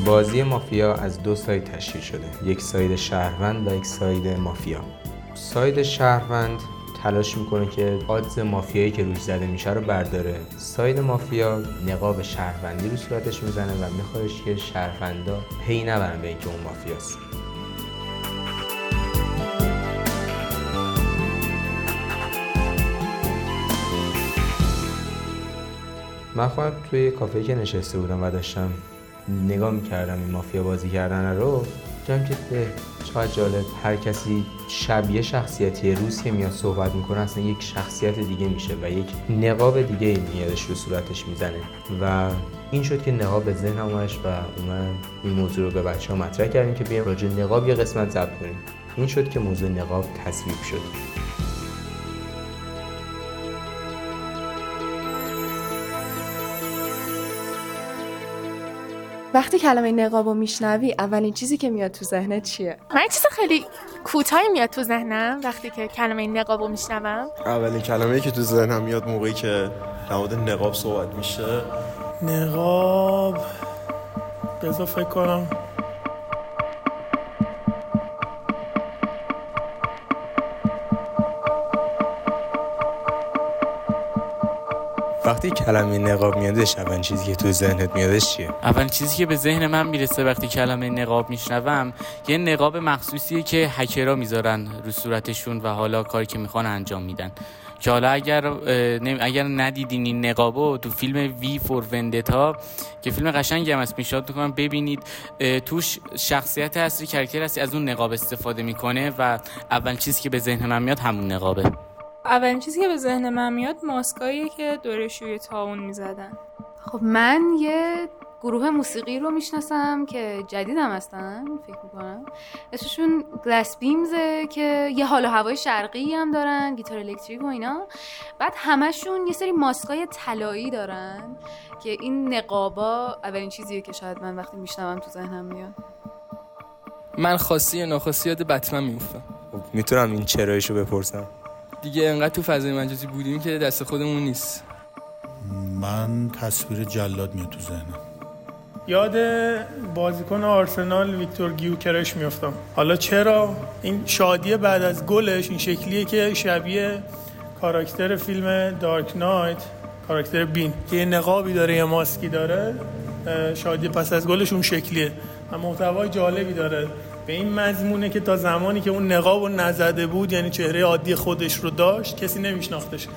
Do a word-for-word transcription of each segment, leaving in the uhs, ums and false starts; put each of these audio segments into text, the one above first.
بازی مافیا از دو ساید تشکیل شده، یک ساید شهروند و یک ساید مافیا. ساید شهروند تلاش میکنه که آدز مافیایی که روش زده میشه رو برداره. ساید مافیا نقاب شهروندی رو صورتش میزنه و میخواهش که شهروندا پی نبرن به اینکه اون مافیاست. من خودم توی کافه که نشسته بودم و داشتم نگاه میکردم این مافیا بازی کردن رو، جمع که به چقدر جالب، هر کسی شبیه شخصیتی روز که میاد صحبت میکنه اصلا یک شخصیت دیگه میشه و یک نقاب دیگه میادش رو صورتش میزنه و این شد که نقاب به ذهنم اومدش و اومد این موضوع رو به بچه ها مطرح کردیم که بیایم راجع نقاب یه قسمت ضبط کنیم. این شد که موضوع نقاب تصویب شد. وقتی کلمه نقاب رو میشنوی اولین چیزی که میاد تو ذهنت چیه؟ من چیز خیلی کوتاهی میاد تو ذهنم وقتی که کلمه نقاب رو میشنوم. اولین کلمه‌ای که تو ذهنم میاد موقعی که در مورد نقاب صحبت میشه، نقاب بذار فکر کنم. وقتی کلمه نقاب میادش اولین چیزی که تو ذهنت میادش چیه؟ اولین چیزی که به ذهن من میرسه وقتی کلمه نقاب میشنوم یه نقاب مخصوصیه که هکرها میذارن رو صورتشون و حالا کاری که میخوان انجام میدن. که حالا اگر اگر ندیدین این نقابو، تو فیلم وی فور وندتا که فیلم قشنگی هم است، پیشنهاد میکنم ببینید. توش شخصیت اصلی کرکتر هستی از اون نقاب استفاده میکنه و اولین چیزی که به ذهن من میاد همون نقابه. اولین چیزی که به ذهن من میاد ماسکاییه که دورشوی طاعون میزدن. خب من یه گروه موسیقی رو میشناسم که جدیدم هستن، فکر میکنم اسمشون گلاس بیمزه که یه حال و هوای شرقی هم دارن، گیتار الکتریک و اینا. بعد همشون یه سری ماسکای طلایی دارن که این نقابا اولین چیزیه که شاید من وقتی میشنوم تو ذهنم میاد. من خاصی یا ناخواستی یاد بتمن میافتم. میتونم این چرایشو بپرسم؟ دیگه انقدر تو فضای مجازی بودیم که دست خودمون نیست. من تصویر جلاد میاد تو ذهنم. یاد بازیکن آرسنال ویکتور گیوکرش میافتم. حالا چرا؟ این شادی بعد از گلش این شکلیه که شبیه کاراکتر فیلم دارک نایت، کاراکتر بین که یه نقابی داره، یه ماسکی داره. شادی پس از گلش اون شکلیه و محتوای جالبی داره. به این مضمونه که تا زمانی که اون نقاب رو نزده بود، یعنی چهره عادی خودش رو داشت، کسی نمیشناختش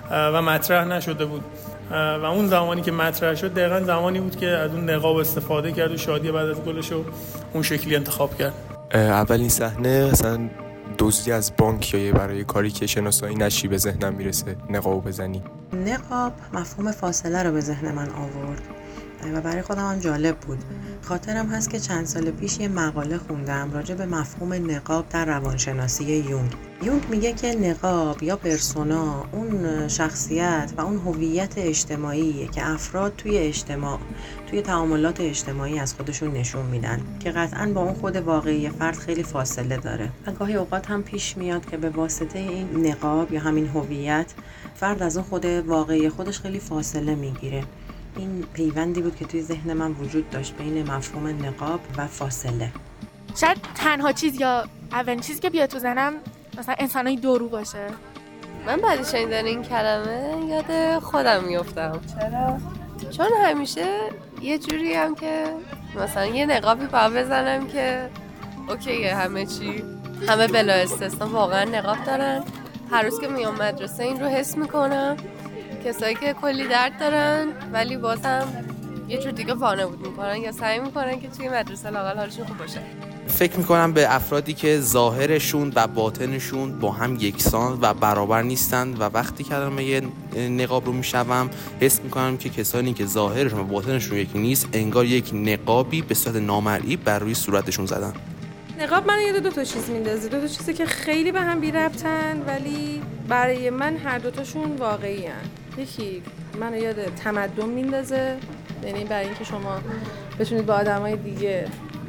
و مطرح نشده بود و اون زمانی که مطرح شد دقیقاً زمانی بود که از اون نقاب استفاده کرد و شادی بعد از گلش رو اون شکلی انتخاب کرد. اولین صحنه مثلا دزدی از بانک یا برای کاری که شناسایی نشی به ذهنم میرسه نقاب بزنی. نقاب مفهوم فاصله رو به ذهن من آورد و برای خودم هم جالب بود. خاطرم هست که چند سال پیش یه مقاله خوندم راجع به مفهوم نقاب در روانشناسی یونگ. یونگ میگه که نقاب یا پرسونا اون شخصیت و اون هویت اجتماعیه که افراد توی اجتماع، توی تعاملات اجتماعی از خودشون نشون میدن که قطعاً با اون خود واقعی فرد خیلی فاصله داره و گاهی اوقات هم پیش میاد که به واسطه این نقاب یا همین هویت فرد از اون خود واقعی خودش خیلی فاصله میگیره. این پیوندی بود که توی ذهن من وجود داشت بین مفهوم نقاب و فاصله. شاید تنها چیز یا اولین چیزی که بیاد تو ذهنم مثلا انسانای دورو باشه. من بعد شنیدن این کلمه یاد خودم میافتم. چرا؟ چون همیشه یه جوری هم که مثلا یه نقابی باید بزنم که اوکیه همه چی، همه بلا استثنا واقعا نقاب دارن. هر روز که میام مدرسه این رو حس میکنم، کسایی که کلی درد دارن ولی بازم یه جور دیگه وانمود میکنن یا سعی میکنن که توی مدرسه لااقل حالشون خوب باشه. فکر میکنم به افرادی که ظاهرشون و باطنشون با هم یکسان و برابر نیستن و وقتی کلمه یه نقاب رو میشنوم حس میکنم که کسانی که ظاهرشون و باطنشون یکی نیست انگار یک نقابی به صورت نامرئی بر روی صورتشون زدن. نقاب من یاد دو تا چیز میندازه، دو تا چیزی که خیلی به هم بی ربطن ولی برای من هر دوتاشون واقعی هن. یکی منو یاد تمدن میندازه، یعنی برای اینکه شما بتونید با آدمای دیگه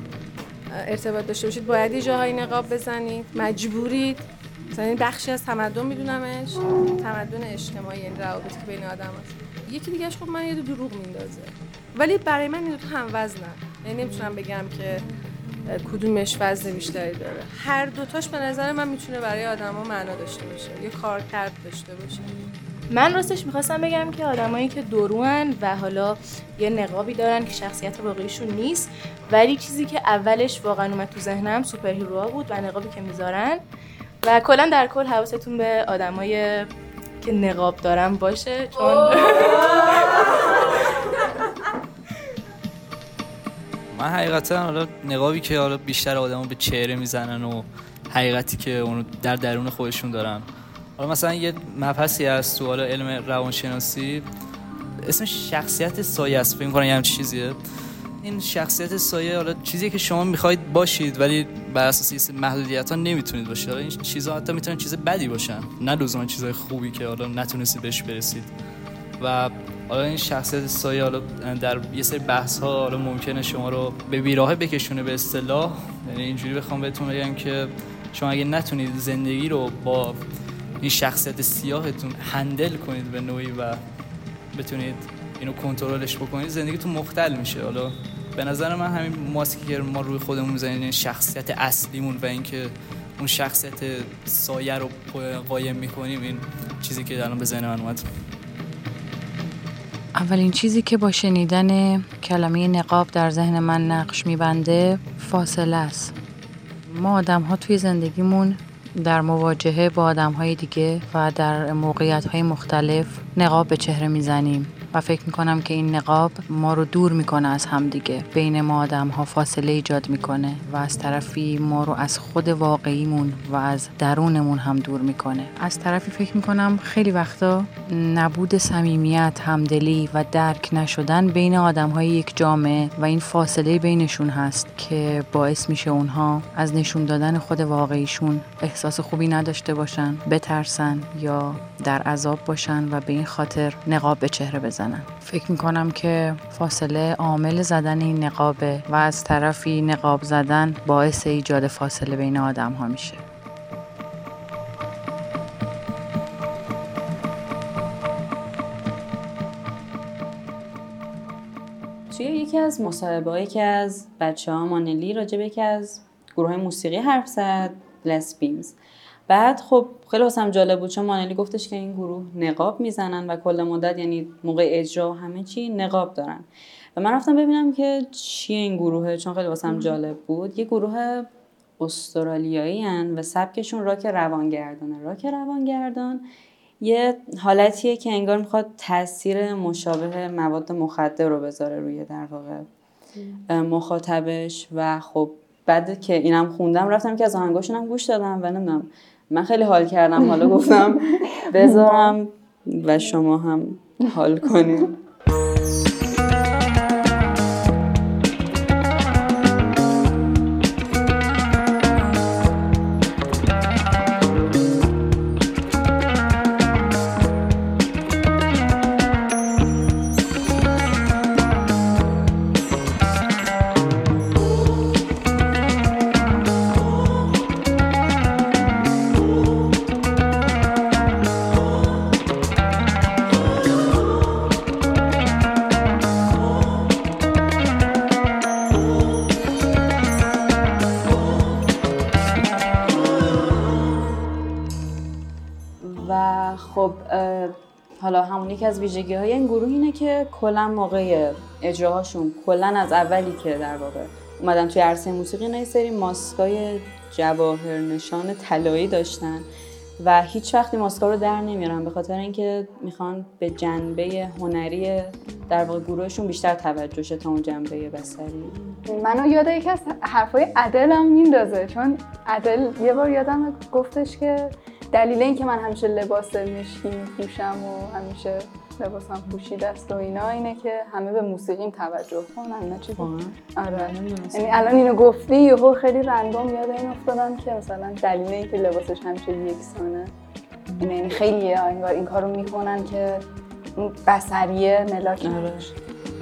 ارتباط داشته باشید باید یه جاهای نقاب بزنید، مجبورید. مثلا این بخشی از تمدن میدونمش، تمدن اجتماعی، یعنی روابطی که بین آدم هست. یکی دیگهش خب من یاد دروغ میندازه، ولی برای من این دو تا هم وزنن. یعنی نمیتونم بگم که کدومش وزن بیشتری داره. هر دوتاش به نظر من میتونه برای آدما معنا داشته باشه، یه کارکرد داشته باشه. من راستش میخواستم بگم که آدمایی که دورون و حالا یه نقابی دارن که شخصیت واقعیشون نیست، ولی چیزی که اولش واقعا اومد تو ذهنم سوپر هیروها بود و نقابی که میذارن و کلا در کل حواستون به آدمای که نقاب دارن باشه، چون من حقیقتا حالا نقابی که حالا بیشتر آدمو به چهره میزنن و حقیقتی که اونو در درون خودشون دارن. حالا مثلا یه مبحثی هست تو حالا علم روانشناسی اسمش شخصیت سایه است، فکر می‌کنم یه همچین چیزیه. این شخصیت سایه حالا چیزیه که شما می‌خواید باشید ولی بر اساس محدودیت‌ها نمیتونید باشید. حالا این چیزا حتی میتونن چیز بدی باشن، نه لزوما چیزای خوبی که حالا نتونستید بهش برسید. و حالا این شخصیت سایه حالا در یه سری بحث‌ها حالا ممکنه شما رو به بیراهه بکشونه به اصطلاح. یعنی اینجوری بخوام بهتون بگم که شما اگه نتونید زندگی رو با این شخصیت سیاهتون هندل کنید به نوعی و بتونید اینو کنترلش بکنید، زندگیتون مختل میشه. حالا به نظر من همین ماسکی که ما روی خودمون میزنیم شخصیت اصلیمون و اینکه اون شخصیت سایه رو قایم میکنیم، این چیزی که الان به ذهن من اومد. اولین چیزی که با شنیدن کلمه نقاب در ذهن من نقش میبنده فاصله است. ما آدم ها توی زندگیمون در مواجهه با آدم‌های دیگه و در موقعیت‌های مختلف نقاب به چهره میزنیم و فکر میکنم که این نقاب ما رو دور میکنه از هم دیگه، بین ما آدم‌ها فاصله ایجاد میکنه و از طرفی ما رو از خود واقعیمون و از درونمون هم دور میکنه. از طرفی فکر میکنم خیلی وقتا نبود صمیمیت، همدلی و درک نشدن بین آدم‌های یک جامعه و این فاصله بینشون هست که باعث میشه اونها از نشون دادن خود واقعیشون احساس خوبی نداشته باشن، بترسن یا در عذاب باشن و به این خاطر نقاب به چهره بزنن. فکر میکنم که فاصله عامل زدن این نقابه و از طرفی نقاب زدن باعث ایجاد فاصله بین آدم ها میشه. توی یکی از مصاحبه‌هایی که از بچه‌ها مانلی راجع به یکی از گروه موسیقی حرف زد، گلاس بیمز، بعد خب خیلی واسم جالب بود چون مانلی گفتش که این گروه نقاب میزنن و کل مدت یعنی موقع اجرا همه چی نقاب دارن و من رفتم ببینم که چیه این گروهه چون خیلی واسم جالب بود. یه گروه استرالیایی هن و سبکشون راک روانگردانه. راک روانگردان یه حالتیه که انگار میخواد تاثیر مشابه مواد مخدر رو بذاره روی در واقع مخاطبش و خب بعد که اینم خوندم رفتم که از آهنگاشون هم گوش دادم و نمیدونم من خیلی حال کردم، حالا گفتم بذارم و شما هم حال کنید. خب حالا همون یکی از ویژگی های این گروه اینه که کلا موقع اجراهاشون کلا از اولی که در واقع اومدن توی عرصه موسیقی نه سری ماسکای جواهر نشان طلایی داشتن و هیچ وقتی ماسکا رو در نمیارن به خاطر اینکه میخوان به جنبه هنری در واقع گروهشون بیشتر توجه شه تا اون جنبه بصری. منو یاد یکی از حرفای ادل هم میندازه چون ادل یه بار یادم گفتش که دلیل این که من همیشه لباس مشکی میپوشم و همیشه لباسم پوشیده است و اینا اینه که همه به موسیقیم توجه کنن، نه چیزی. آره یعنی الان اینو گفتی یهو خیلی رندوم یاد این افتادم که مثلا دلیل این که لباسش همیشه یکسانه یعنی خیلی انگار این کارو میکنن که اون بصریه ملاک نباشه.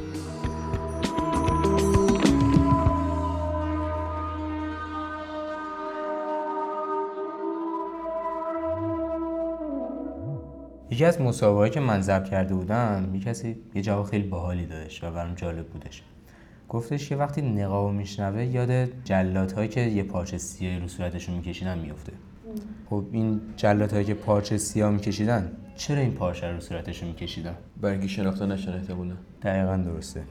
یکی از مسابقه‌ای که من ضبط کرده بودم، یک کسی یه جواب خیلی باحالی دادش و برام جالب بودش. گفتش که وقتی نقابو میشنوه یاد جلادهایی که یه پارچه سیاه رو صورتشون میکشیدن میفته. خب این جلادهایی که پارچه سیاه میکشیدن چرا این پارچه رو صورتشون میکشیدن؟ برای اینکه شناخته نشن احتمالاً. دقیقاً درسته.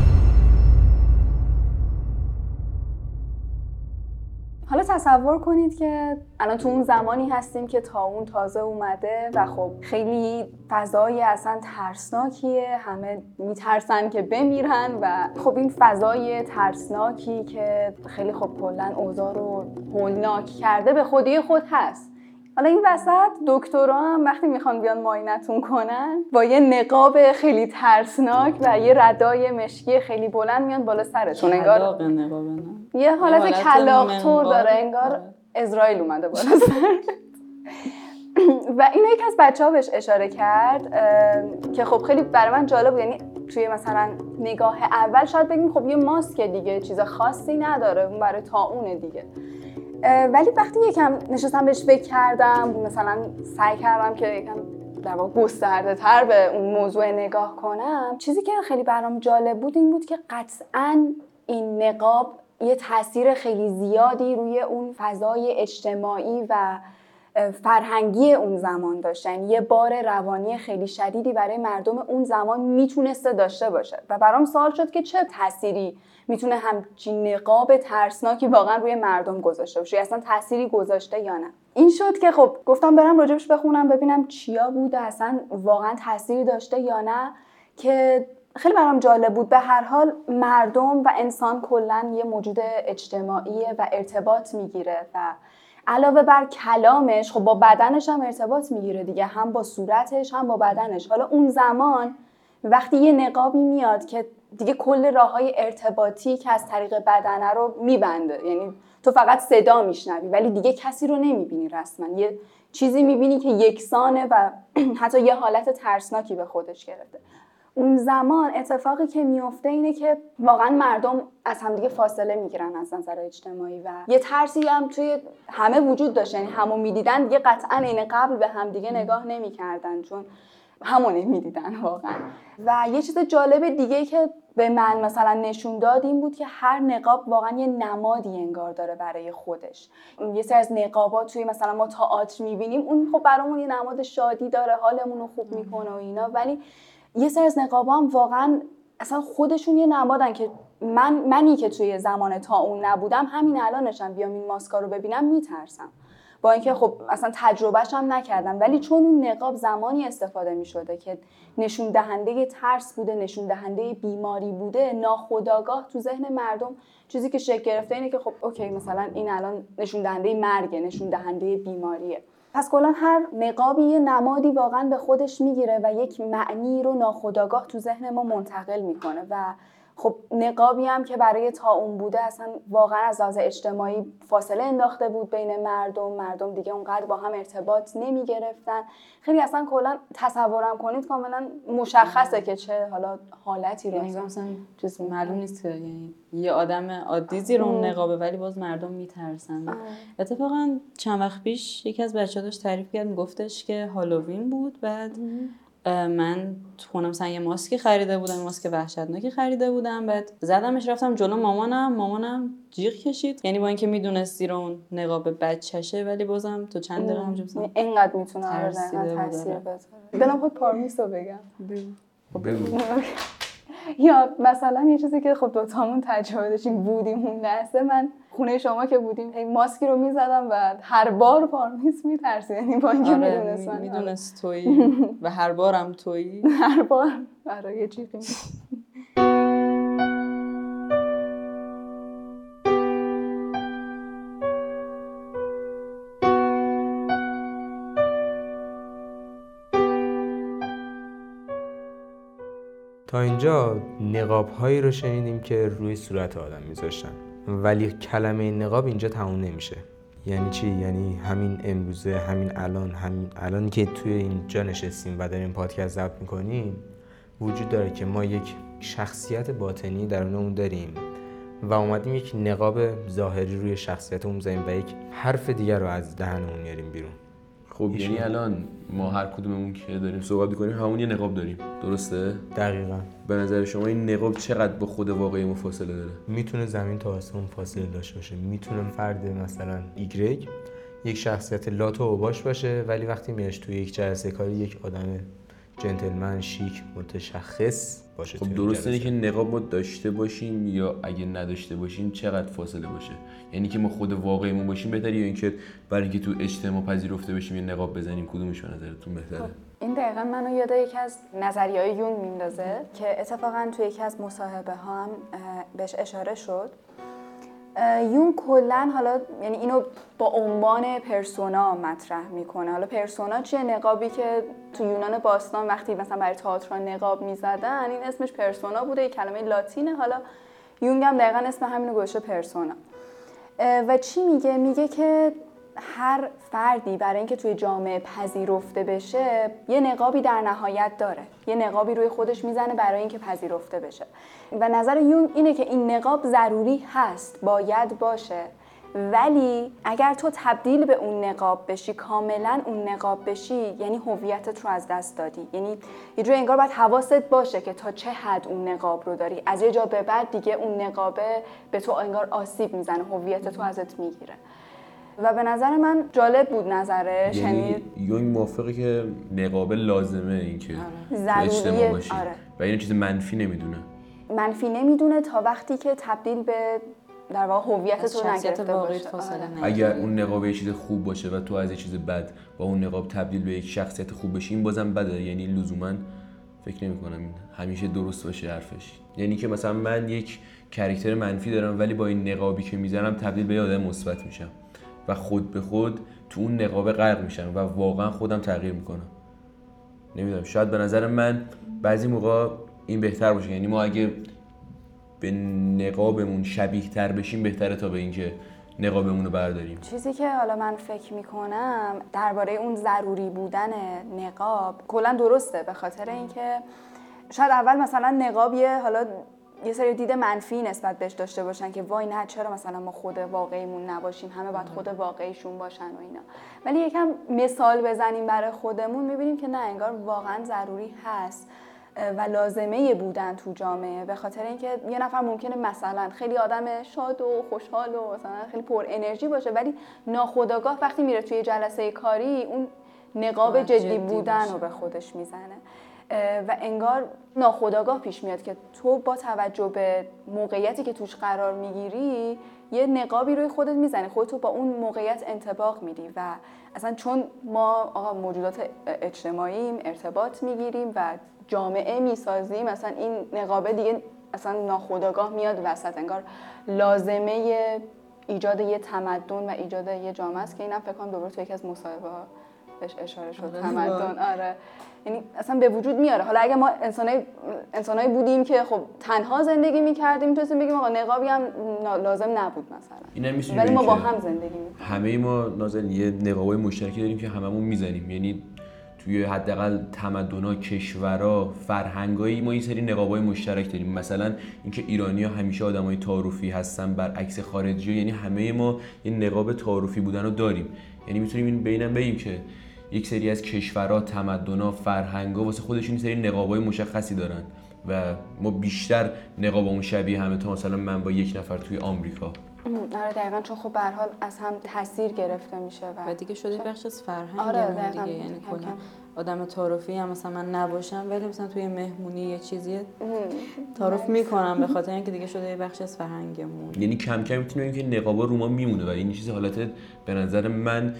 حالا تصور کنید که الان تو اون زمانی هستیم که طاعون تازه اومده و خب خیلی فضای اصلا ترسناکیه، همه میترسن که بمیرن و خب این فضای ترسناکی که خیلی خب کلا اوضاع رو هولناک کرده به خودی خود هست. حالا این وسط دکترها هم وقتی میخوان بیان معاینتون کنن با یه نقاب خیلی ترسناک و یه ردای مشکی خیلی بلند میان بالا سرتون، انگار یه حالت کلاغ‌طور داره، انگار اسرائیل اومده بالا سرت. و اینو یک از بچه‌ها بهش اشاره کرد که خب خیلی برای من جالب بود. یعنی توی مثلا نگاه اول شاید بگیم خب یه ماسک دیگه، چیز خاصی نداره، اون برای طاعون دیگه. ولی وقتی یکم نشستم بهش فکر کردم، مثلا سعی کردم که یکم در واقع گسترده تر به اون موضوع نگاه کنم، چیزی که خیلی برام جالب بود این بود که قطعاً این نقاب یه تاثیر خیلی زیادی روی اون فضای اجتماعی و فرهنگی اون زمان داشته. یعنی یه بار روانی خیلی شدیدی برای مردم اون زمان میتونسته داشته باشه و برام سوال شد که چه تأثیری میتونه همچین نقاب ترسناکی واقعا روی مردم گذاشته باشه، اصلا تأثیری گذاشته یا نه. این شد که خب گفتم برم راجبش بخونم ببینم چیا بوده، اصلا واقعا تأثیری داشته یا نه، که خیلی برام جالب بود. به هر حال مردم و انسان کلاً یه موجود اجتماعیه و ارتباط میگیره و علاوه بر کلامش خب با بدنش هم ارتباط میگیره دیگه، هم با صورتش هم با بدنش. حالا اون زمان وقتی یه نقابی میاد که دیگه کل راههای ارتباطی که از طریق بدنه رو میبنده، یعنی تو فقط صدا میشنوی ولی دیگه کسی رو نمیبینی رسما، یه چیزی میبینی که یکسانه و حتی یه حالت ترسناکی به خودش گرفته. اون زمان اتفاقی که میفته اینه که واقعا مردم از همدیگه فاصله میگیرن از نظر اجتماعی و یه ترسی هم توی همه وجود داشت، یعنی همو میدیدن دیگه قطعا این قبل به همدیگه نگاه نمیکردن چون همونه میدیدن واقعا. و یه چیز جالب دیگه که به من مثلا نشون داد این بود که هر نقاب واقعا یه نمادی انگار داره برای خودش. یه سری از نقابات توی مثلا ما تئاتر میبینیم، اون خب برامون یه نماد شادی داره، حالمون رو خوب میکنه و اینا، ولی یه سری از نقابا هم واقعا اصلا خودشون یه نمادن که من منی که توی زمان طاعون نبودم همین الانشم بیام این ماسکا رو ببینم میترسم، با اینکه خب اصلا تجربهش هم نکردم، ولی چون اون نقاب زمانی استفاده میشده که نشون دهنده ترس بوده، نشون دهنده بیماری بوده، ناخودآگاه تو ذهن مردم چیزی که شکل گرفته اینه که خب اوکی مثلا این الان نشون دهنده مرگه، نشون دهنده بیماریه. پس کلا هر نقابی یه نمادی واقعا به خودش میگیره و یک معنی رو ناخودآگاه تو ذهن ما منتقل میکنه و خب نقابی هم که برای طاعون بوده اصلا واقعا از لحاظ اجتماعی فاصله انداخته بود بین مردم، مردم دیگه اونقدر با هم ارتباط نمی گرفتن. خیلی اصلا کلا تصورم کنید کاملا مشخصه که چه حالا حالتی رو یعنی مثلا چیز معلوم نیست که یعنی یه آدم عادی زیر اون نقابه ولی باز مردم میترسن. اتفاقا چند وقت پیش یکی از بچه‌ها داشت تعریف کرد، گفتش که هالووین بود، بعد من خونم مثلا یه ماسکی خریده بودم، ماسک وحشتناکی خریده بودم، بعد زدمش رفتم جلو مامانم، مامانم جیغ کشید، یعنی با اینکه میدونست زیر اون نقاب بچه‌شه ولی بازم تو چند دقیقه همونجا مثلا اینقدر میتونه آره تاثیر بذاره. دلم خود پارمیسو بگم بگو. یا مثلا یه چیزی که خب دوتامون تجربه داشتیم بودیم اون لحظه، من خونه شما که بودیم هی ماسکی رو میزدم و هر بار پارمیس میترسید، یعنی با اینکه آره میدونست من میدونست تویی و هر بارم تویی هر بار برای یه چیزی تا اینجا نقاب‌هایی رو شنیدیم که روی صورت آدم میذاشتن، ولی کلمه نقاب اینجا تموم نمیشه. یعنی چی؟ یعنی همین امروزه، همین الان، همین الان که توی اینجا نشستیم و داریم پادکست ضبط میکنیم وجود داره که ما یک شخصیت باطنی درونمون داریم و اومدیم یک نقاب ظاهری روی شخصیتمون میذاریم و یک حرف دیگر رو از دهنمون میاریم بیرون. خب یعنی الان ما هر کدوممون که داریم صحبت می‌کنیم همون یه نقاب داریم، درسته؟ دقیقاً. به نظر شما این نقاب چقدر با خود واقعی ما فاصله داره؟ میتونه زمین تا آسمون فاصله داشته باشه. میتونه فرد مثلا ایگرگ یک شخصیت لات و اوباش باشه، ولی وقتی میاش توی یک جلسه کاری یک آدم جنتلمن شیک متشخص باشه. خب درسته که نقاب ما داشته باشیم یا اگه نداشته باشیم چقدر فاصله باشه؟ یعنی که ما خود واقعیمون باشیم بهتره یا اینکه برای اینکه تو اجتماع پذیرفته بشیم یه نقاب بزنیم؟ کدومش به نظرتون بهتره؟ خب این دقیقاً منو یاد یکی از نظریه‌های یونگ میندازه که اتفاقاً تو یکی از مصاحبه ها هم بهش اشاره شد. یون کلن حالا یعنی اینو با عنوان پرسونا مطرح میکنه. حالا پرسونا چیه؟ نقابی که تو یونان باستان وقتی مثلا برای تئاتر نقاب میزدن این اسمش پرسونا بوده، یک کلمه لاتینه. حالا یونگ هم دقیقاً اسم همینو گذاشته پرسونا. و چی میگه؟ میگه که هر فردی برای اینکه توی جامعه پذیرفته بشه یه نقابی در نهایت داره، یه نقابی روی خودش میزنه برای اینکه پذیرفته بشه. و نظر یونگ اینه که این نقاب ضروری هست، باید باشه، ولی اگر تو تبدیل به اون نقاب بشی، کاملا اون نقاب بشی، یعنی هویتت رو از دست دادی. یعنی یه جوری انگار باید حواست باشه که تا چه حد اون نقاب رو داری. از یه جا به بعد دیگه اون نقابه به تو انگار آسیب میزنه، هویتت رو ازت میگیره. و به نظر من جالب بود نظرش. یعنی یونگ موافقه که نقاب لازمه این که آره. اجتماع باشی. آره. و این چیز منفی نمیدونه. منفی نمیدونه تا وقتی که تبدیل به در واقع هویتت رو نگرفته باشه. آره. اگر اون نقاب یه چیز خوب باشه و تو از یه چیز بد با اون نقاب تبدیل به یک شخصیت خوب بشی، این بازم بده. یعنی لزوما فکر نمی‌کنم همیشه درست باشه حرفش. یعنی که مثلا من یک کاراکتر منفی دارم ولی با این نقابی که میزنم تبدیل به یه آدم مثبت میشم و خود به خود تو اون نقاب غرق میشم و واقعا خودم تغییر میکنم. نمیدونم، شاید به نظر من بعضی موقع این بهتر باشه. یعنی ما اگه به نقابمون شبیه تر بشیم بهتره تا به اینکه نقابمون رو برداریم. چیزی که حالا من فکر میکنم درباره اون ضروری بودن نقاب کلا درسته، به خاطر اینکه شاید اول مثلا نقاب یه حالا یه سری دید منفی نسبت بهش داشته باشن که وای نه چرا مثلا ما خود واقعیمون نباشیم، همه باید خود واقعیشون باشن و اینا. ولی یکم مثال بزنیم برای خودمون میبینیم که نه، انگار واقعا ضروری هست و لازمه بودن تو جامعه. به خاطر اینکه یه نفر ممکنه مثلا خیلی آدم شاد و خوشحال و مثلا خیلی پر انرژی باشه ولی ناخودآگاه وقتی میره توی جلسه کاری اون نقاب جدی, جدی بودن رو به خودش میزنه و انگار ناخودآگاه پیش میاد که تو با توجه به موقعیتی که توش قرار میگیری یه نقابی روی خودت میزنی، خودتو با اون موقعیت انطباق میدی و اصلا چون ما آقا موجودات اجتماعیم ارتباط میگیریم و جامعه میسازیم، مثلا این نقابه دیگه اصلا ناخودآگاه میاد وسط، انگار لازمه ایجاد یه تمدن و ایجاد یه جامعه است که اینم فکر کنم دوباره تو یکی از مصاحبه‌ها بهش اشاره شد. تمدن آره، یعنی اصلا به وجود میاره. حالا اگه ما انسانای انسانایی بودیم که خب تنها زندگی میکردیم میتونستیم بگیم آقا نقابی هم لازم نبود مثلا، ولی ما با هم زندگی میکنیم. همه ما نازن یه نقابای مشترکی داریم که هممون میزنیم. یعنی توی حداقل تمدن‌ها، کشورها، فرهنگایی ما این سری نقابای مشترک داریم. مثلا اینکه ایرانی‌ها همیشه آدمای تعارفی هستن برعکس خارجی‌ها، یعنی همه ما یه نقاب تعارفی بودن رو داریم. یعنی میتونیم این بینم بگیم که یک سری از کشورها، تمدن‌ها، فرهنگ‌ها واسه خودشون این سری نقابای مشخصی دارن و ما بیشتر نقابمون شبیه همه تا مثلا من با یک نفر توی آمریکا. آره دقیقاً، چون خب به هر حال از هم تاثیر گرفته میشه و, و دیگه شده بخش از فرهنگ. آره دیگه یعنی کلا آدم تعارفی هم مثلا من نباشم ولی مثلا توی مهمونی یه چیزی تعارف میکنم به خاطر اینکه دیگه شده یه بخش از فرهنگمون. یعنی کم کم میتونیم بگیم که نقابا رو ما میمونه و این چیز حالت به نظر من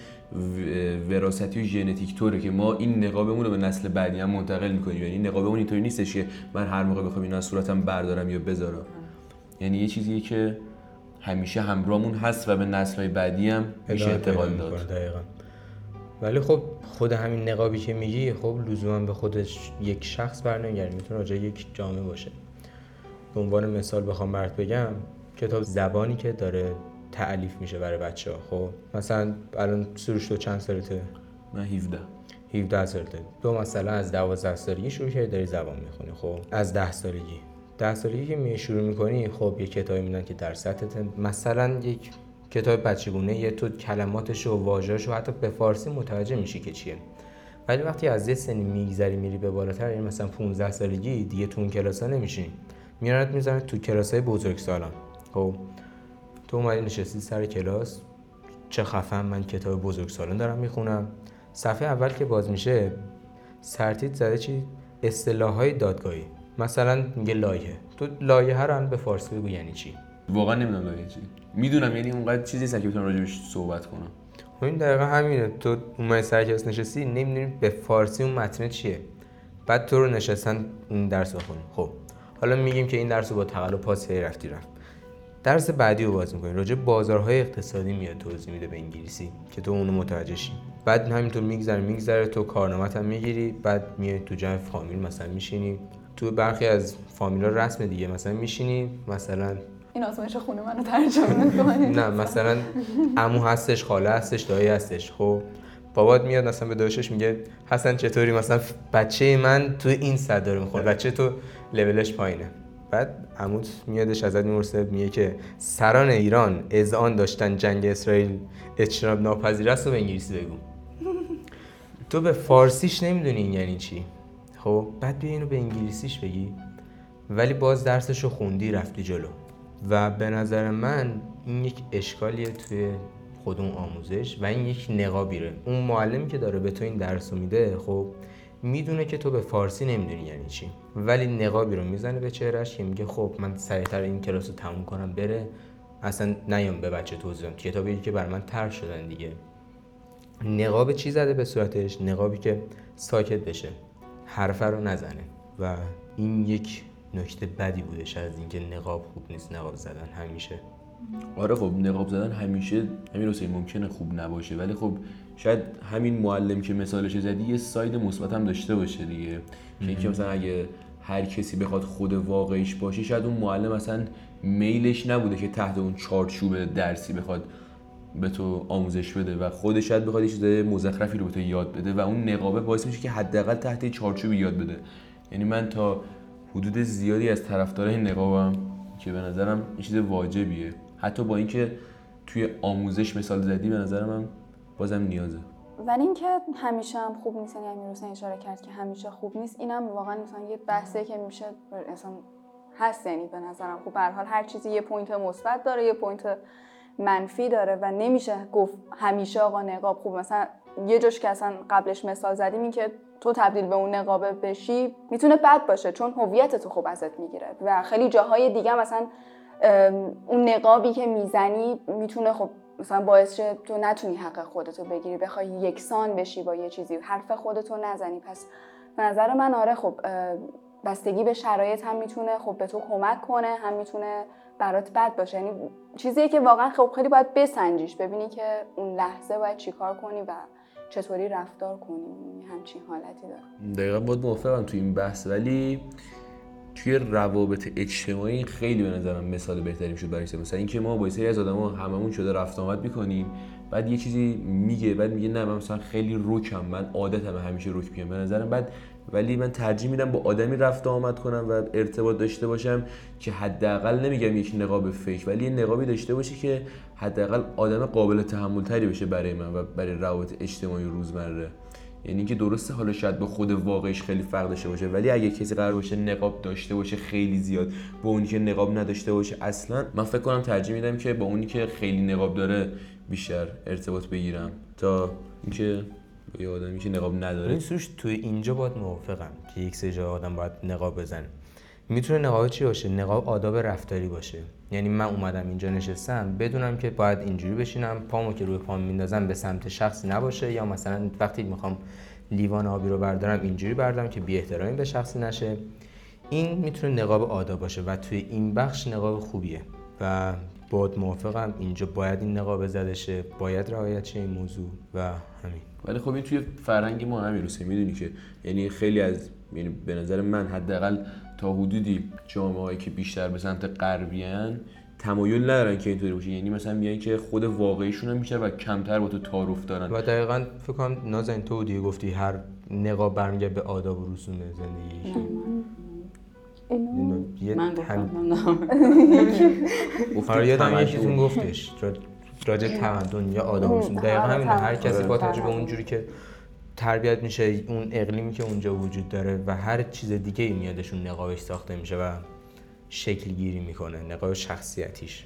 وراثتی و ژنتیک طوره که ما این نقابمون رو به نسل بعدی هم منتقل میکنیم. یعنی نقابمون اینطوری نیستش که من هر موقع بخوام اینو از صورتم بردارم یا بذارم. یعنی یه چیزیه که همیشه همراهمون هست و به نسل‌های بعدی هم میشه انتقال داد. دقیقاً. ولی خب خود همین نقابی که میگی خب لزوما به خودش یک شخص برنمیگرده، میتونه راجع یک جامعه باشه. به عنوان مثال بخوام برات بگم، کتاب زبانی که داره تألیف میشه برای بچه‌ها، خب مثلا الان سروش تو چند سالته؟ من هفده هفده سالته. تو مثلا از دوازده سالگی شروع کردی داری زبان میخونی، خب از ده سالگی ده سالگی که می شروع میکنی خب یه کتابی میدن که در سطحت مثلا یک کتاب بچگونه یه تو کلماتش و واژه‌اش و حتی به فارسی متوجه میشی که چیه. ولی وقتی از یه سنی میگذری میری به بالاتر، یعنی مثلا پانزده سالگی، دیگه تو اون کلاس‌ها نمیشینی، میارنت میذارن تو کلاس‌های بزرگسالان. خب تو اومدی نشستی سر کلاس، چه خفن من کتاب بزرگسالان دارم میخونم. صفحه اول که باز میشه سرتیت زده چی؟ اصطلاح‌های دادگاهی. مثلا میگه لایحه. تو لایحه رو هم به فارسی بگو یعنی چی؟ واقعا نمیدونم لایحه چی. میدونم یعنی اونقدر چیزی نیست که بتونم راجعش صحبت کنم. این دقیقا همینه. تو اومدی سر کلاس نشستی، نمیدونی به فارسی اون متن چیه. بعد تو رو نشستن این درس بخونی. خب حالا میگیم که این درس رو با تقلب پاس رفتی رفت. درس بعدی رو باز می‌کنی، راجع به بازارهای اقتصادی میاد توضیح میده به انگلیسی که تو اونو متوجه شی. بعد همینطور میگذره میگذره تو کارنامه‌ت هم میگیری، بعد میای تو جمع فامیل مثلا میشینی. تو برخی از فامیل‌ها رسم دیگه، مثلا میشینی مثلا این آزمایش خونه منو ترجمه می‌کنی. نه مثلا عمو هستش، خاله هستش، دایی هستش. خب بابات میاد مثلا به داداشش میگه حسن چطوری، مثلا بچه من تو این صد داره میخوره، بچه تو لولش پایینه. بعد عموت میادش ازت میپرسه، میگه که سران ایران اذعان داشتن جنگ اسرائیل اجتناب ناپذیر است و به انگلیسی بگو. تو به فارسیش نمیدونی این یعنی چی. خب بعد بیا اینو به انگلیسیش بگی، ولی باز درسشو خوندی رفتی جلو. و به نظر من این یک اشکالیه توی خود اون آموزش و این یک نقابیره. اون معلمی که داره به تو این درسو میده خب میدونه که تو به فارسی نمیدونی یعنی چی، ولی نقابی رو میزنه به چهرهش که میگه خب من سریعتر این کلاس رو تموم کنم بره، اصلا نیام به بچه توضیح بدم، کتابی که بر من طرح شدن دیگه. نقاب چی زده به صورتش؟ نقابی که ساکت بشه، حرف رو نزنه. و این یک نکته بدی بودش از اینکه نقاب خوب نیست، نقاب زدن همیشه. آره خب نقاب زدن همیشه همین روسی ممکنه خوب نباشه، ولی خب شاید همین معلم که مثالش زدی یه ساید مثبت هم داشته باشه دیگه، که اینکه مثلا اگه هر کسی بخواد خود واقعیش باشه، شاید اون معلم اصلا میلش نبوده که تحت اون چارچوب درسی بخواد به تو آموزش بده و خودش شاید بخواد یه چیز مزخرفی رو به تو یاد بده و اون نقابه باعث میشه که حداقل تحت چارچوب یاد بده. یعنی من تا حدود زیادی از طرفدارای نقابم که به نظرم این چیز واجبیه، حتی با اینکه توی آموزش مثال زدی به نظرم هم بازم نیازه. ولی اینکه همیشه هم خوب نیست، یعنی امیرحسین اشاره کرد که همیشه خوب نیست، اینم واقعا مثلا یه بحثه که میشه اصلا هست، یعنی به نظرم خب به هر حال هر چیزی یه پوینت مثبت داره یه پوینت منفی داره و نمیشه گفت همیشه آقا نقاب خوب. مثلا یه جاش که اصلا قبلش مثال زدیم این که تو تبدیل به اون نقابه بشی میتونه بد باشه چون هویت تو خوب ازت میگیره و خیلی جاهای دیگه مثلا اون نقابی که میزنی میتونه خب مثلا باعث شه تو نتونی حق خودتو بگیری، بخوای یکسان بشی با یه چیزی، حرف خودتو نزنی. پس به نظر من آره خب بستگی به شرایط هم میتونه خب به تو کمک کنه، هم میتونه برات بد باشه. یعنی چیزیه که واقعا خب خیلی باید بسنجیش، ببینی که اون لحظه باید چیکار کنی و چطوری رفتار کنی، همچین حالتی داره. دقیقا باید موافقم توی این بحث، ولی توی روابط اجتماعی خیلی به نظرم مثال بهتری شد برای مثلا اینکه ما با سری از آدما هممون شده رفت آمد می‌کنیم، بعد یه چیزی میگه، بعد میگه نه من مثلا خیلی رکم، من عادتم همیشه رک بیام، به نظرم بعد ولی من ترجیح میدم با آدمی رفت آمد کنم و ارتباط داشته باشم که حداقل نمیگم یک نقاب فیک، ولی یه نقابی داشته باشه که حداقل آدم قابل تحمل تری بشه برای من و برای روابط اجتماعی روزمره. یعنی که درسته حالا شاید با خود واقعیش خیلی فرق داشته باشه، ولی اگه کسی قرار باشه نقاب داشته باشه خیلی زیاد با اونی که نقاب نداشته باشه اصلا، من فکر کنم ترجیح میدم که با اونی که خیلی نقاب داره بیشتر ارتباط بگیرم تا اینکه یه آدمی که نقاب نداره. این سوش توی اینجا باید موافقم که یک سری جا آدم باید نقاب بزنه. میتونه نقاب چی باشه؟ نقاب آداب رفتاری باشه. یعنی من اومدم اینجا نشستم بدونم که باید اینجوری بشینم، پامو که روی پام میندازم به سمت شخصی نباشه، یا مثلا وقتی میخوام لیوان آبی رو بردارم اینجوری بردارم که بی احترامی به شخصی نشه. این میتونه نقاب آداب باشه و توی این بخش نقاب خوبیه و باید موافقم اینجا باید این نقاب زده شه، باید رعایت شه این موضوع و همین. ولی خب این توی فرهنگ ما همین روسه میدونی که یعنی خیلی از، یعنی به نظر من حداقل تا حدودی جامعه‌ای که بیشتر به سمت غربیان تمایل ندارن که اینطوری باشه، یعنی مثلا میگن که خود واقعیشون هم بیشتر و کمتر با تو تعارف دارن. و دقیقاً فکر کنم نازنین تو دیگه گفتی هر نقاب برمیگرده به آداب و رسوم زندگی. من گفتم آره یادم یکیتون گفتش راجع به تمدن یا آدابشون دقیقاً همینه. هر کسی با توجه به اونجوری که تربیت میشه، اون اقلیمی که اونجا وجود داره و هر چیز دیگه ای میادشون نقابش ساخته میشه و شکل گیری میکنه، نقاب شخصیتیش.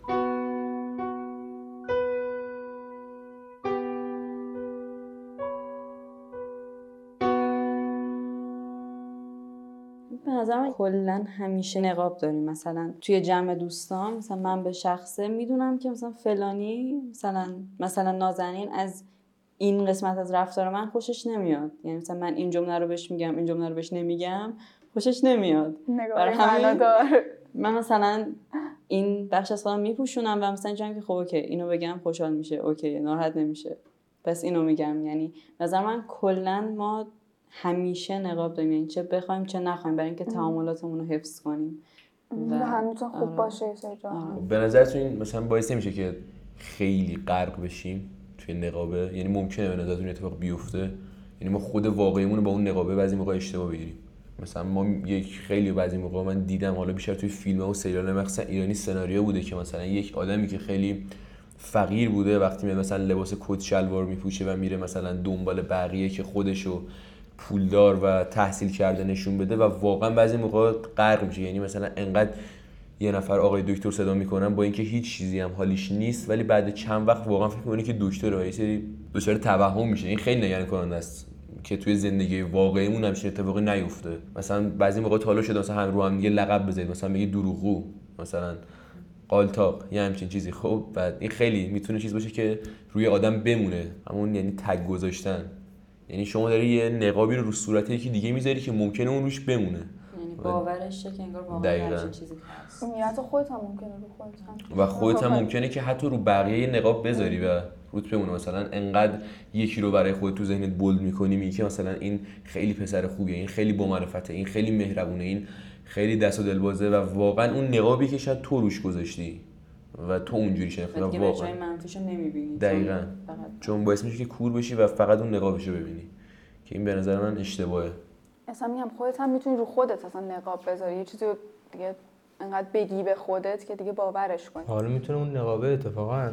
به نظر من کلا همیشه نقاب داریم. مثلا توی جمع دوستان، مثلا من به شخصه میدونم که مثلا فلانی مثلا مثلا نازنین از این قسمت از رفتار من خوشش نمیاد، یعنی مثلا من این جمله رو بهش میگم، این جمله رو بهش نمیگم، خوشش نمیاد. برای همین من مثلا این بخش از خودم میپوشونم و مثلا چون که خب اوکی اینو بگم خوشحال میشه، اوکی ناراحت نمیشه، پس اینو میگم. یعنی نظر من کلا ما همیشه نقاب داریم، یعنی چه بخوایم چه نخوایم، برای اینکه تعاملاتمون رو حفظ کنیم و همینطور خوب باشه یه سری جا. به نظرتون این مثلا باعث نمیشه که خیلی غرق بشیم توی نقابه؟ یعنی ممکنه به نظرتون اتفاق بیفته؟ یعنی ما خود واقعیمون رو با اون نقابه بعضی موقع اشتباه بگیریم. مثلا ما یک خیلی بعضی موقع من دیدم، حالا بیشتر توی فیلم‌ها و سریال‌ها مثلا ایرانی سناریو بوده که مثلا یک آدمی که خیلی فقیر بوده وقتی میاد مثلا لباس کت شلوار میپوشه و میره مثلا دنبال بقیه که خودشو پولدار و تحصیل کرده نشون بده و واقعا بعضی موقع غرق میشه. یعنی مثلا انقدر یه نفر آقای دکتر صدا میکنن با اینکه هیچ چیزی هم حالیش نیست، ولی بعد چند وقت واقعا فکر می‌کنی که دکتره، یه سری دچار توهم میشه. این خیلی نگران کننده است که توی زندگی واقعیمون همچین اتفاقی نیفته. مثلا بعضی موقع تالا شده مثلا هم رو هم دیگه لقب بزنید، مثلا میگه دروغگو، مثلا قالتاق، یه همچین چیزی. خب بعد این خیلی میتونه چیز باشه که روی آدم بمونه، همون یعنی تگ گذاشتن. یعنی شما داری یه نقابی رو رو صورت یکی دیگه میذاری که ممکنه اون روش بمونه، یعنی باورش که انگار واقعا همچین چیزی هست. نیت خودت هم ممکنه رو خودت هم و خودت هم ممکنه که حتی رو بقیه نقاب بذاری و روت بمونه. مثلا انقدر یکی رو برای خودت تو ذهنت بولد می‌کنی، میگی که مثلا این خیلی پسر خوبیه، این خیلی با معرفته، این خیلی مهربونه، این خیلی دست و دل بازه و واقعا اون نقابی که شاید تو روش گذاشتی و تو اونجوری شناختی و واقعا منفیشو نمی‌بینی. دقیقاً چون باعث میشه که کور بشی و فقط اون نقابشو ببینی که این به نظر من اشتباهه. اصلا میگم خودت هم میتونی رو خودت اصلا نقاب بذاری، یه چیزی دیگه انقدر بگی به خودت که دیگه باورش کنی. حالا میتونه اون نقابه اتفاقا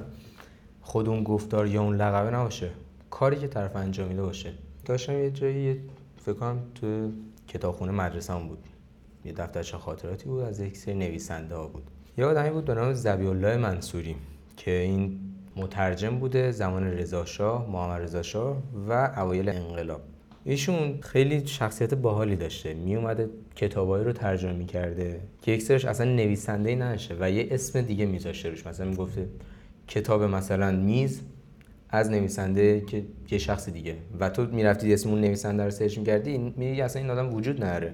خود اون گفتار یا اون لقبه نباشه، کاری که طرف انجام میده باشه. داشتم یه جایی فکر کنم تو کتابخونه مدرسه‌ام بود، یه دفترچه خاطراتی بود از یک سری نویسنده ها بود. یه آدمی بود به نام ذبیح‌الله منصوری که این مترجم بوده زمان رضا شاه، محمد رضا شاه و اوایل انقلاب. ایشون خیلی شخصیت باحالی داشته، می اومده کتابایی رو ترجمه می‌کرده که یک سرش اصلا نویسنده‌ای نشه و یه اسم دیگه میذاشته روش، مثلا میگفته کتاب مثلا میز از نویسنده که یه شخص دیگه و تو میرفتی اسم اون نویسنده رو سرچ می‌کردی، میگی اصلا این آدم وجود نداره.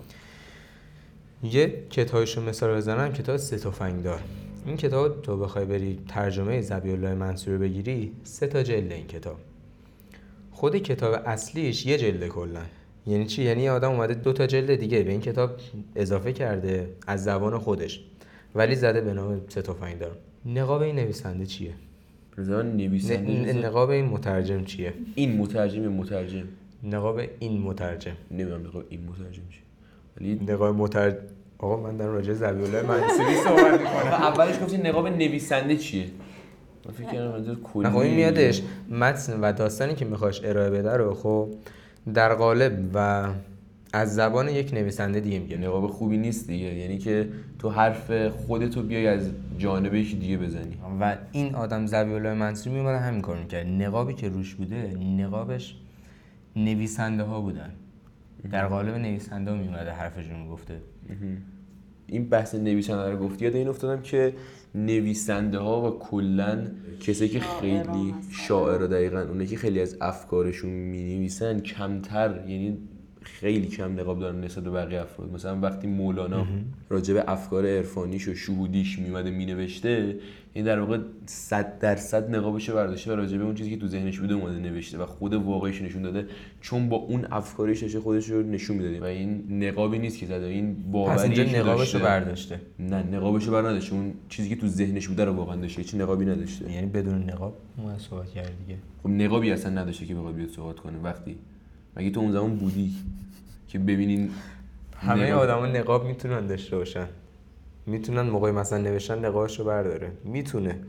یه کتابشو مثال بزنم، کتاب سه تفنگدار. این کتاب تو بخوای بری ترجمه ذبیح‌الله منصوری بگیری، سه تا جلد این کتاب. خود کتاب اصلیش یه جلده کلا. یعنی چی؟ یعنی آدم اومده دو تا جلد دیگه به این کتاب اضافه کرده از زبان خودش، ولی زده به نام سه تفنگدار. نقاب این نویسنده چیه؟ زبان نویسنده ن... نقاب این مترجم چیه؟ این مترجم مترجم نقاب این مترجم نمیدونم نقاب این مترجم چیه، ولی نقاب مترجم. آقا من در راجع ذبیح‌الله منصوری صحبت می‌کنم. اولش گفتی نقاب نویسنده چیه؟ من فکر کردم منظور کلی. خب این میادش متن و داستانی که میخواش ارائه بده رو خب در قالب و از زبان یک نویسنده دیگه میگه. نقاب خوبی نیست دیگه، یعنی که تو حرف خودتو بیای از جانب یکی دیگه بزنی. و این آدم ذبیح‌الله منصوری میومد همین کارو میکرد. نقابی که روش بوده نقابش نویسنده ها بودن، در قالب نویسنده ها میومده حرفشون میگفته. این بحث نویسنده رو گفتی، یاد این افتادم که نویسنده ها و کلن کسایی که خیلی شاعر دقیقاً اونه که خیلی از افکارشون می نویسن کمتر، یعنی خیلی کم نقاب دارن نسبت به بقیه افراد. مثلا وقتی مولانا راجع به افکار عرفانیش و شهودیش میومده مینوشته، این در واقع صد درصد نقابش برداشته و راجع به اون چیزی که تو ذهنش بوده اومده نوشته و خود واقعیش نشون داده، چون با اون افکارش داشته خودش رو نشون میداده و این نقابی نیست که زده، این باوری که نقابش رو برداشته. نه نقابش رو بر نداشته، اون چیزی که تو ذهنش بوده رو واقعا داشته، هیچ نقابی نداشته. یعنی بدون نقاب ما صحبت کرد دیگه. خب نقابی اصلا نداشته که بخواد بیاد صحبت کنه. وقتی مگه تو اون زمان بودی که ببینین همه نقاب... آدما نقاب میتونن داشته باشن، میتونن موقع مثلا نوشتن نقابش رو برداره، میتونه،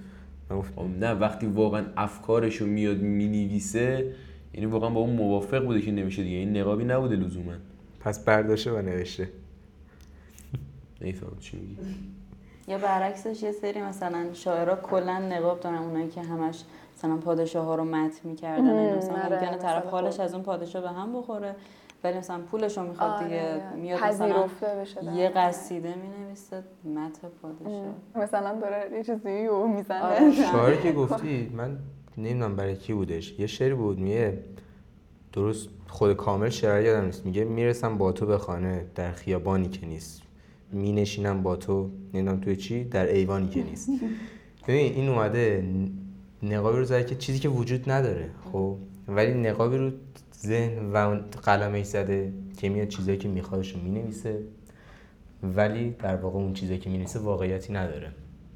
نه وقتی واقعا افکارشو میاد مینویسه یعنی واقعا با اون موافق بوده که نمیشه دیگه، این نقابی نبوده لزوما. پس برداشته و نوشته. نمیفهمم چی میگی. یا برعکسش یه سری مثلا شاعرها کلا نقاب دارن، اونایی که همش مثلا پادشاه ها رو مدح میکردن، مثلا ممکنه طرف حالش از اون پادشاه به هم بخوره ولی مثلا پولش رو میخواد دیگه، میاد مثلا یه قصیده مینویسه مدح پادشاه، مثلا داره یه چیزی رو میزنه. شعاری که گفتی من نمیدونم برای کی بودش، یه شعری بود میگه، درست خود کامل شعر یادم نیست، میگه میرسم با تو به خانه در خیابانی که نیست، می نشینم با تو نمیدونم توی چی در ایوانی که نیست. ببین این اومده نقابی رو زده که چیزی که وجود نداره خب، ولی نقابی رو ذهن و قلمش زده که میاد چیزایی که میخوادش رو مینویسه، ولی در واقع اون چیزایی که مینویسه واقعیتی نداره.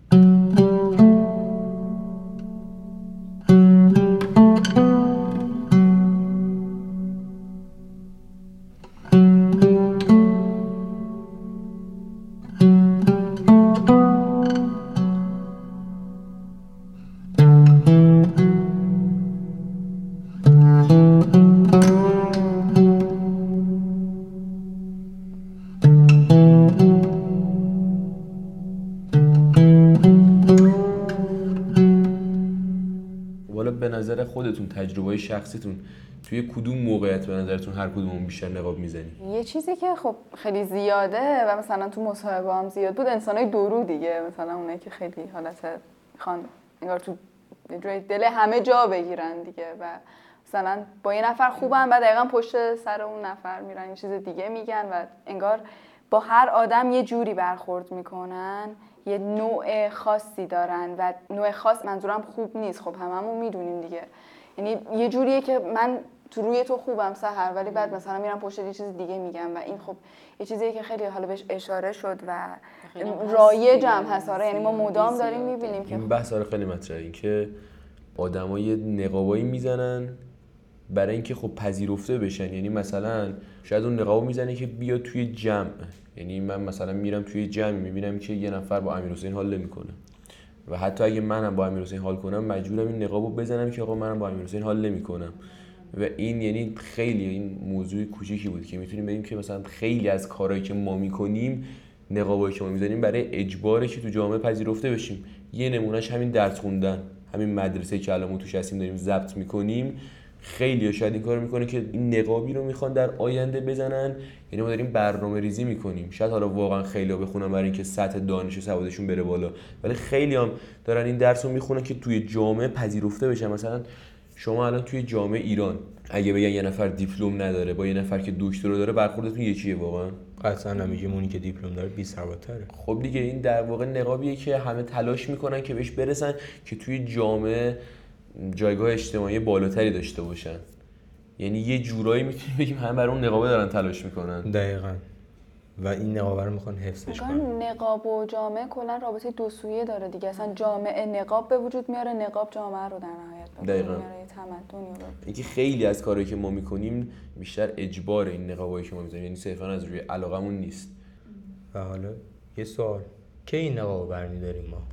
به نظر خودتون تجربه شخصیتون توی کدوم موقعیت به نظرتون هر کدومون بیشتر نقاب میزنی؟ یه چیزی که خب خیلی زیاده و مثلا تو مصاحبه هم زیاد بود، انسانای درو دیگه، مثلا اونایی که خیلی حالت میخوان انگار تو جای دل همه جا بگیرن دیگه و مثلا با یه نفر خوبن بعد دقیقاً پشت سر اون نفر میرن یه چیز دیگه میگن و انگار با هر آدم یه جوری برخورد میکنن، یه نوع خاصی دارن و نوع خاص منظورم خوب نیست، خب هممون میدونیم دیگه، یعنی یه جوریه که من تو روی تو خوبم سحر ولی بعد مثلا میرم پشت یه چیز دیگه میگم و این خب یه چیزیه که خیلی حالا بهش اشاره شد و رایج هم هست. آره یعنی ما مدام داریم میبینیم که این بحث آره خیلی مطرحه، این که آدما یه نقابایی میزنن برای اینکه خب پذیرفته بشن، یعنی مثلا شاید اون نقابو میزنه که بیا توی جمع، یعنی من مثلا میرم توی جمع میبینم که یه نفر با امیرحسین حال نمیکنه و حتی اگه منم با امیرحسین حال کنم مجبورم این نقابو بزنم که آقا منم با امیرحسین حال نمیکنم و این یعنی خیلی این موضوع کوچیکی بود که میتونیم بگیم که مثلا خیلی از کارهایی که ما میکنیم نقابایی که ما میزنیم برای اجباره که تو جامعه پذیرفته بشیم. یه نمونهش همین درس خوندن، همین مدرسه که الان ما توش هستیم داریم ضبط میکنیم، خیلی‌ها شاید این کارو میکنه که این نقابی رو میخوان در آینده بزنن، یعنی ما داریم برنامه ریزی میکنیم. شاید حالا واقعا خیلی‌ها بخونن برای اینکه سطح دانش و سوادشون بره بالا، ولی خیلی‌ها هم دارن این درس رو میخونن که توی جامعه پذیرفته بشن. مثلا شما الان توی جامعه ایران اگه بگن یه نفر دیپلم نداره با یه نفر که دکترا داره برخوردتون یکیه واقعا؟ قطعا نمیگیم اونی که دیپلم داره بی سوادتره. خب دیگه این در واقع نقابیه که همه تلاش میکنن که بهش برسن که توی جامعه جایگاه اجتماعی بالاتری داشته باشن، یعنی یه جورایی میتونیم بگیم همه برای اون نقابه دارن تلاش میکنن. دقیقاً. و این نقابه رو میخوان حفظش کنن. نقاب و جامعه کلا رابطه دو سویه داره دیگه، اصلا جامعه نقاب به وجود میاره، نقاب جامعه رو در نهایت به وجود میاره، تمدنی رو. اینکه خیلی از کارهایی که ما میکنیم بیشتر اجبار این نقابایی که ما میذاریم، یعنی صرفا از روی علاقمون نیست. و حالا یه سوال، کی این نقابو برمی‌داریم ما؟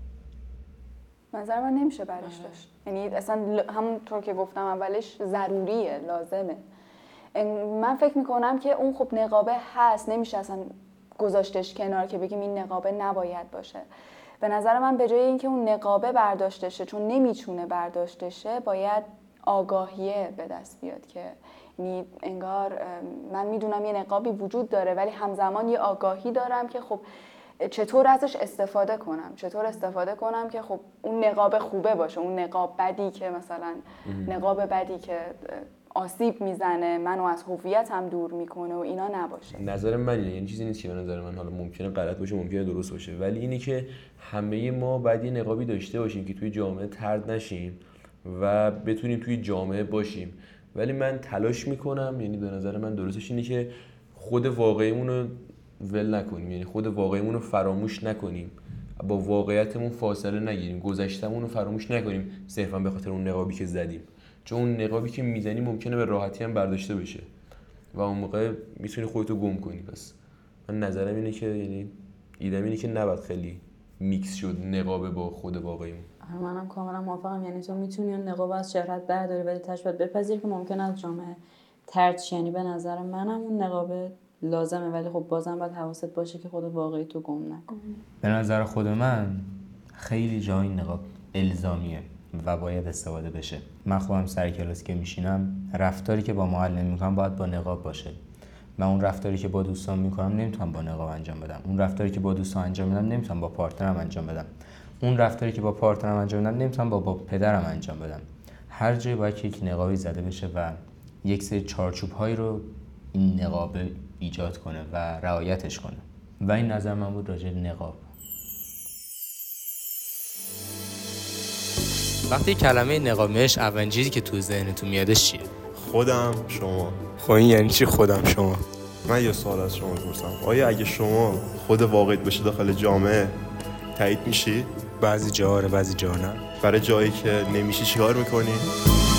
نظر من نمیشه برش داشت، یعنی اصلا همونطور که گفتم اولش ضروریه، لازمه. من فکر میکنم که اون خب نقابه هست، نمیشه اصلا گذاشتش کنار که بگیم این نقابه نباید باشه. به نظر من به جای اینکه اون نقابه برداشته شه، چون نمیتونه برداشته شه، باید آگاهیه به دست بیاد که یعنی انگار من میدونم یه نقابی وجود داره ولی همزمان یه آگاهی دارم که خب چطور ازش استفاده کنم، چطور استفاده کنم که خب اون نقاب خوبه باشه، اون نقاب بدی که مثلا نقاب بدی که آسیب میزنه منو از هویتم دور میکنه و اینا نباشه. نظر من اینه، یعنی چیزی نیست که به نظر من حالا ممکنه غلط باشه ممکنه درست باشه، ولی اینه که همه ما باید یه نقابی داشته باشیم که توی جامعه طرد نشیم و بتونیم توی جامعه باشیم. ولی من تلاش میکنم، یعنی به نظر من درستش اینه که خود واقعیمون رو ول نکنیم، یعنی خود واقعیمون رو فراموش نکنیم، با واقعیتمون فاصله نگیریم، گذشتمون رو فراموش نکنیم صرفا به خاطر اون نقابی که زدیم، چون اون نقابی که میزنی ممکنه به راحتی هم برداشته بشه و اون موقع میتونی خودتو گم کنی. پس من نظرم اینه که یعنی ایدم اینه که نباید خیلی میکس شد نقاب با خود واقعیمون. آره منم کاملا موافقم. یعنی تو میتونی اون نقاب از شهرت برداری ولی تاش باید بپذیری که ممکن از جامعه طرد شه. یعنی به نظر منم اون نقاب لازمه ولی خب بازم باید حواست باشه که خود واقعی تو گم نکنی. به نظر خود من خیلی جا این نقاب الزامیه و باید استفاده بشه. من خودم سر کلاس که میشینم رفتاری که با معلم میکنم باید با نقاب باشه. من اون رفتاری که با دوستان میکنم نمیتونم با نقاب انجام بدم. اون رفتاری که با دوستان انجام میدم نمیتونم با پارتنرم انجام بدم. اون رفتاری که با پارتنرم انجام میدم نمیتونم با با پدرم انجام بدم. هر جایی باید یک نقابی زده بشه و یک سری چارچوب‌هایی رو این نقاب ایجاد کنه و رعایتش کنه. و این نظر من بود راجع به نقاب. وقتی کلمه نقاب میش اولین چیزی که تو ذهنتون میادش چیه؟ خودم شما. خب این یعنی چی خودم شما؟ من یه سوال از شما بپرسم. آیا اگه شما خود واقعیت باشی داخل جامعه تایید میشی؟ بعضی جاها آره بعضی جاها نه. برای جایی که نمیشی چیکار میکنی؟